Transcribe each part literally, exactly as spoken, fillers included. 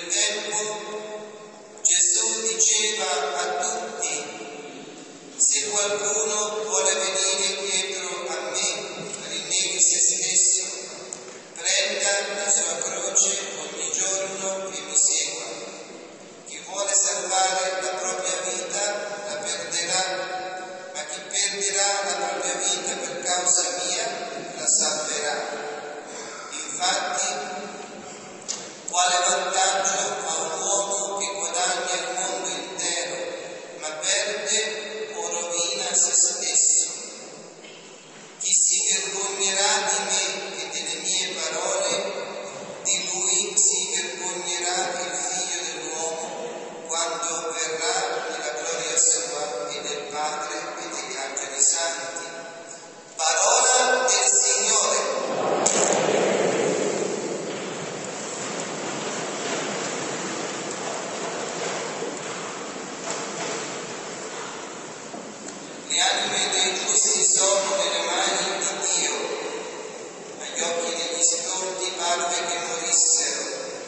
tempo Gesù diceva a tutti: se qualcuno vuole venire dietro a me, rinneghi se stesso, prenda la sua croce ogni giorno e mi segua. Chi vuole salvare la propria vita la perderà, ma chi perderà la propria vita per causa mia la salverà. Infatti, quale vantaggio ha un uomo che guadagna il mondo intero, ma perde o rovina se stesso? Chi si vergognerà di me e delle mie parole, di lui si vergognerà il Figlio dell'uomo quando verrà nella gloria sua e del Padre e degli angeli santi. Parola del Signore. Le anime dei giusti sono nelle mani di Dio. Agli occhi degli storti parve che morissero.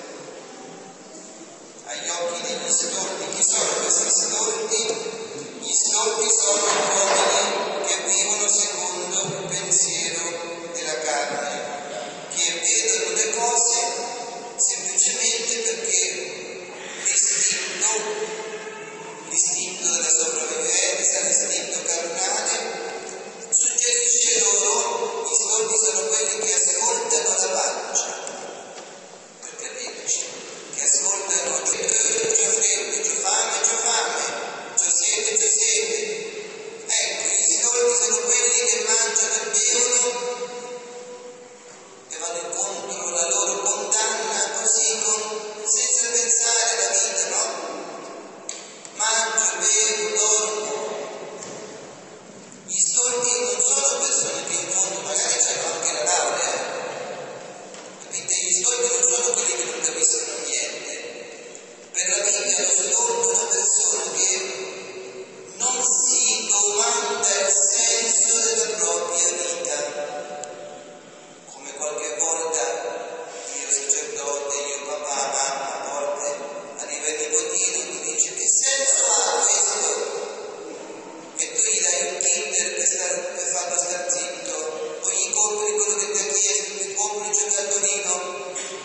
Agli occhi degli storti. Chi sono questi storti? Gli storti sono uomini che vivono secondo il pensiero della carne, che vedono le cose semplicemente perché l'istinto, l'istinto della sopravvivenza, l'istinto carnale suggerisce loro. Gli storti sono quelli che ascoltano la pancia, per capirci, che ascoltano: c'ho freddo, c'ho fame, c'ho fame, c'ho sete, c'ho sete. Ecco, gli storti sono quelli che mangiano e bevono e vanno incontro alla loro condanna così, con, senza pensare alla vita, no? Mangio, bevo, dormo. Gli storti non sono persone che in fondo magari hanno anche la laurea, capite? Gli storti non sono quelli che non capiscono niente. Per la Bibbia lo storto è una persona che non si domanda il senso della propria vita, come qualche volta io sacerdote, io papà, mamma, a volte arriva il nipotino e mi dice: che senso ha questo? E tu gli dai un Kinder per, star, per farlo star zitto, o gli compri quello che ti ha chiesto, ti compri un giocattolino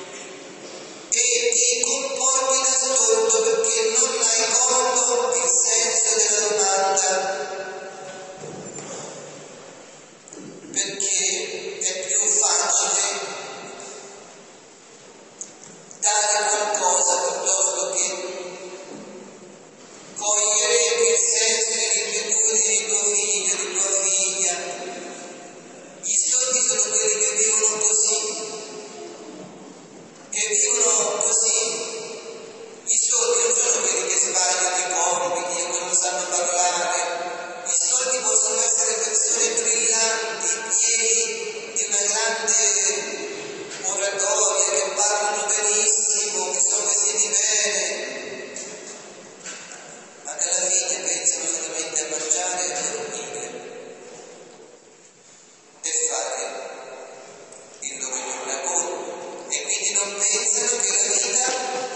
e ti comporti da storto perché non hai colto il senso della domanda, perché è più facile dare qualcosa piuttosto che cogliere il senso dell'inquietudine di tuo figlio, di tua figlia. Gli storti sono quelli che vivono così, che vivono così. Gli storti non sono quelli che sbagliano i compiti o che non sanno parlare. Gli storti possono essere persone brillanti, pieni di una grande oratoria, che parlano benissimo, che sono vestiti bene, ma che alla fine pensano solamente a mangiare e a dormire e fare il loro lavoro, e quindi non pensano che la vita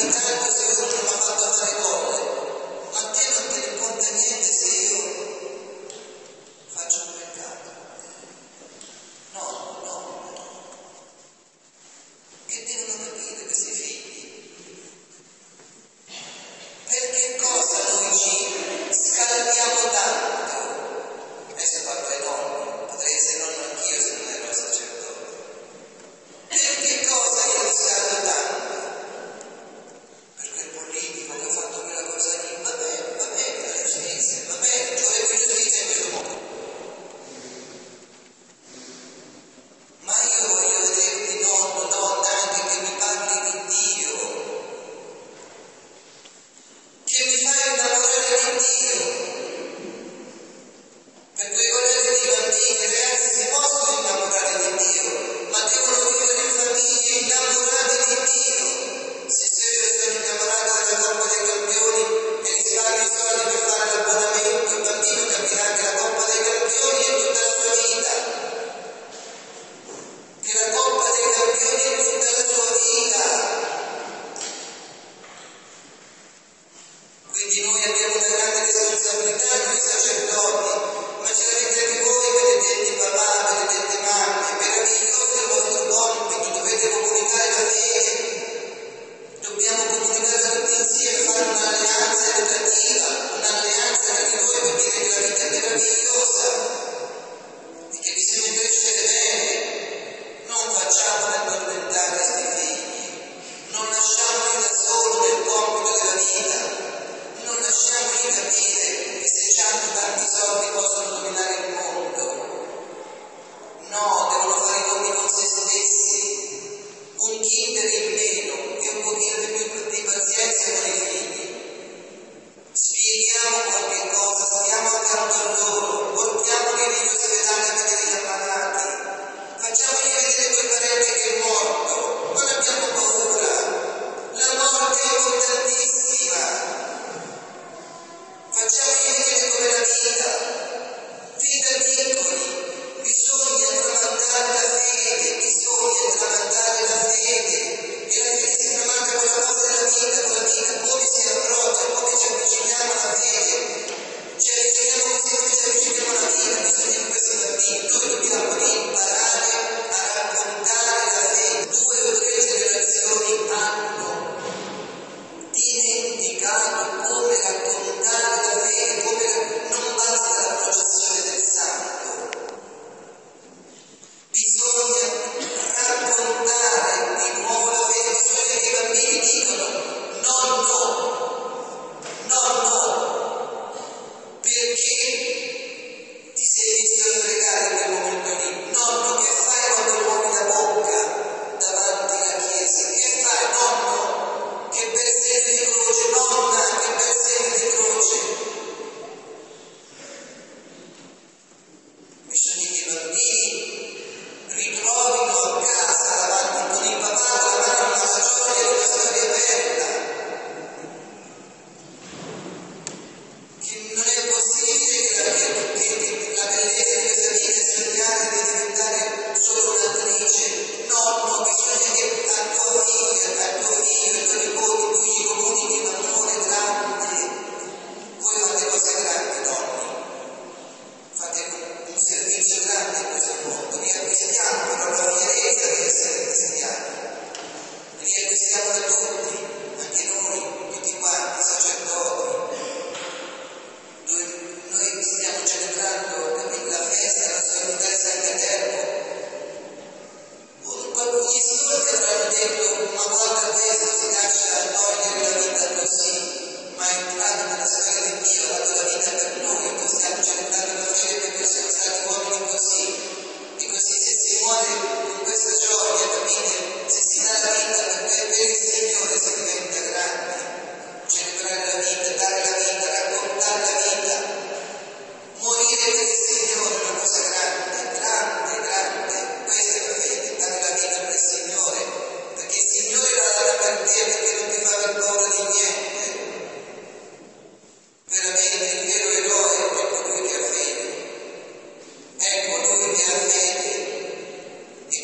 capitando se uno non mi ha fatto fare gol? A te non te ne conta niente se io faccio un peccato? No, no, no. Che devono capire questi figli? Per che cosa noi ci scaldiamo tanto? Adesso parlo ai nonni, potrei essere nonno anch'io se non ero sacerdote. Per che cosa io mi scaldo tanto? Per quel politico che ha fatto quella cosa lì, va bene, va bene, la giustizia, va bene, ci vorrebbe giustizia in questo mondo. Ma io voglio vederti nonno, nonna, anche che mi parli di Dio, che mi fai innamorare di Dio. Perché guardate i bambini, i ragazzi si possono innamorare di Dio, ma devono vivere in famiglie innamorate di Dio. Se io sono innamorato della Coppa dei Campioni e risparmio i soldi per fare l'abbonamento, il bambino capirà che la Coppa dei Campioni è tutta la sua vita. Che la Coppa dei Campioni è tutta la sua vita. Quindi noi abbiamo una grande responsabilità, noi sacerdoti, ma ce l'avete anche voi, benedetti papà, benedette mamme, è meraviglioso il vostro compito, dovete comunicare la fede, dobbiamo comunicare tutti insieme, fare un'alleanza educativa, un'alleanza tra di noi per dire che la vita è meravigliosa e che bisogna crescere bene. Non facciamoli addormentare questi figli, non lasciamoli da soli nel compito della vita. Non lasciamoli capire che se hanno tanti soldi possono dominare il mondo. No, devono fare i conti con se stessi. Un kinder in meno e un pochino di più di pazienza con i figli. Spieghiamo qualche cosa, stiamo accanto a loro, portiamoli negli ospedali a vedere gli ammalati, facciamogli vedere quel parente che è morto. Non abbiamo paura. La morte è importantissima. Facciamogli vedere come la vita. Fin da piccoli bisogna tramandare la fede, bisogna tramandare la fede. E la fede si tramanda con la base della vita, con la vita, come si approccia, come ci avviciniamo alla fede. Ci avviciniamo così come ci avviciniamo alla vita, bisogna che questi bambini, noi dobbiamo imparare a raccontare la fede. Due o tre generazioni hanno dimenticato come raccontare la fede, come non basta la processione del santo, bisogna raccontare di nuovo la fede, bisogna che i bambini dicano nonno, nonno, perché ti sei visto a fregare in quel momento lì? Nonno, che fai quando muovi la bocca davanti alla chiesa? Che fai, nonno? Che bersaglio di croce, nonna, che bersaglio di croce. Bisogna che i bambini ritrovino a casa davanti con il papà con la mano una storia di una storia bella. Che non è possibile che la, che, che la bellezza di questa vita è sognare di diventare solo un'attrice. Nonno, bisogna che a tua figlia, a tuo figlio, ai tuoi nipoti, tu gli comunichi un amore grande. Voi fate cose grandi, nonni. Fate un servizio grande in questo mondo. Riacquistiamo però la fierezza di essere cristiani. Riacquistiamo da tutti, anche noi, tutti quanti, sacerdoti. Noi, noi stiamo celebrando la festa, la solennità di Sant'Eterno. Gli studi avranno detto, ma guarda, questo si lascia togliere la vita così, ma è entrato nella sfera di Dio, ha dato la vita per noi, noi stiamo celebrando la fede perché siamo stati uomini così, e così se si muore con questa gioia, capite? Se si dà la vita per, per il Signore si diventa grandi, celebrare la vita, dare la vita, raccontare la vita, morire per il Signore è una cosa grande, grande, grande, questa è la fede, dare la vita per il Signore, perché il Signore la dà per te, perché non ti fa per paura di niente. Veramente il vero eroe è colui che ha fede, è colui che ha fede, e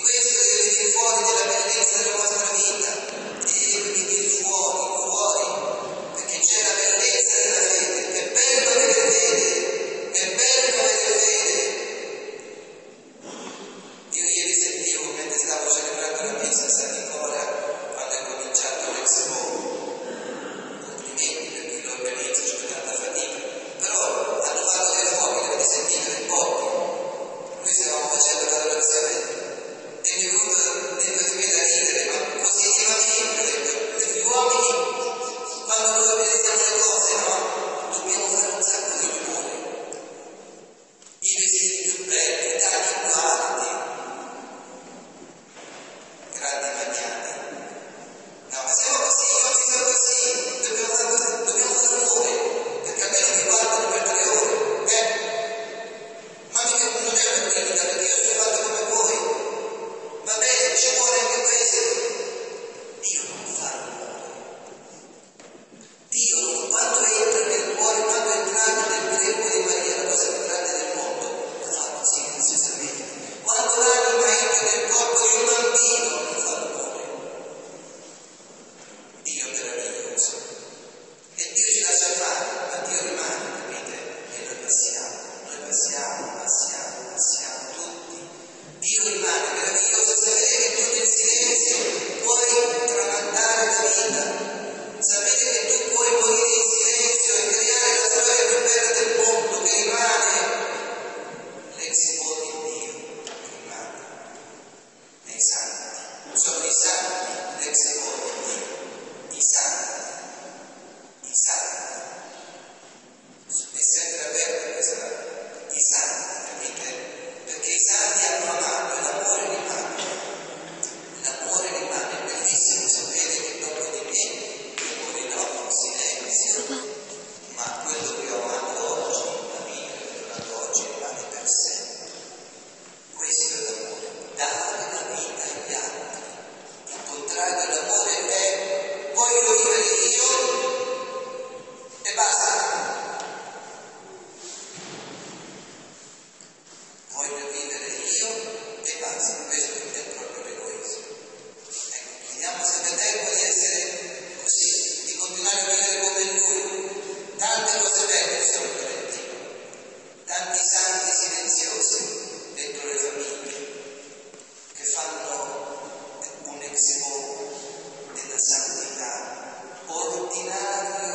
quando noi organizziamo le cose, no? Dobbiamo fare un sacco di rumore. I vestiti più belli, i tagli più alti, grandi magnati. No, ma siamo così, io vivo così, dobbiamo fare così, dobbiamo fare rumore, perché almeno mi guardano per tre ore, eh? Ma mica non è una critica, perché io sono fatto come voi. Va bene, ci vuole anche questo. Dio non fa rumore. Dio non, quando entra nel cuore, quando è entrato nel grembo di Maria, la cosa più grande del mondo, lo fa così, non si sapete. Quando l'anima entra nel corpo di un bambino, non fa rumore. Dio è meraviglioso. E Dio ci lascia fare, ma Dio rimane, capite? E noi passiamo, noi passiamo, passiamo, passiamo tutti. Dio rimane meraviglioso, sapere che tu nel silenzio puoi tramandare la vita, sapere che tu puoi morire in silenzio e creare la storia più bella del mondo, che rimane l'ex-equo di Dio, rimane nei santi, sono i santi, l'ex-equo di Dio, i santi, i santi. È sempre aperta questa, i santi, capite? Perché i santi hanno amato e l'amore rimane. L'amore rimane, è bellissimo sapere che dopo di me io morirò in silenzio, ma quello che ho amato oggi, la vita che ho dato oggi rimane per sempre. Questo è l'amore, dare la vita agli altri. Il contrario dell'amore è voglio vivere io e basta. Voglio vivere io e basta, questo è proprio l'egoismo. Ecco, chiediamo sempre tempo di essere così, di continuare a vivere come Lui. Tante cose belle sono Fiorentino, tanti santi silenziosi dentro le famiglie che fanno un ex-equo della santità, ordinario